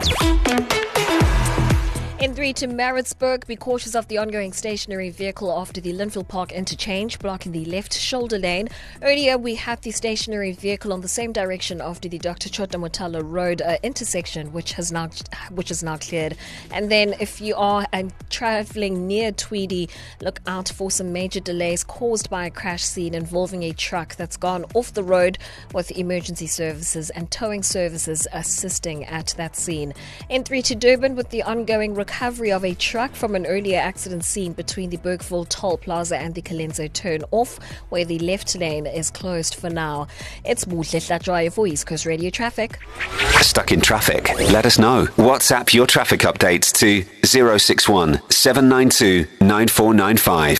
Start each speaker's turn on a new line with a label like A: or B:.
A: N3 to Maritzburg, be cautious of the ongoing stationary vehicle after the Linfield Park interchange, blocking the left shoulder lane. Earlier, we had the stationary vehicle on the same direction after the Dr. Chota Motala Road intersection, which is now cleared. And then, if you are traveling near Tweedy, look out for some major delays caused by a crash scene involving a truck that's gone off the road, with emergency services and towing services assisting at that scene. N3 to Durban, with the ongoing recovery of a truck from an earlier accident scene between the Bergville Toll Plaza and the Kalenzo turn off, where the left lane is closed for now. It's Buhle Hlatshwayo for East Coast Radio Traffic.
B: Stuck in traffic? Let us know. WhatsApp your traffic updates to 061 792 9495.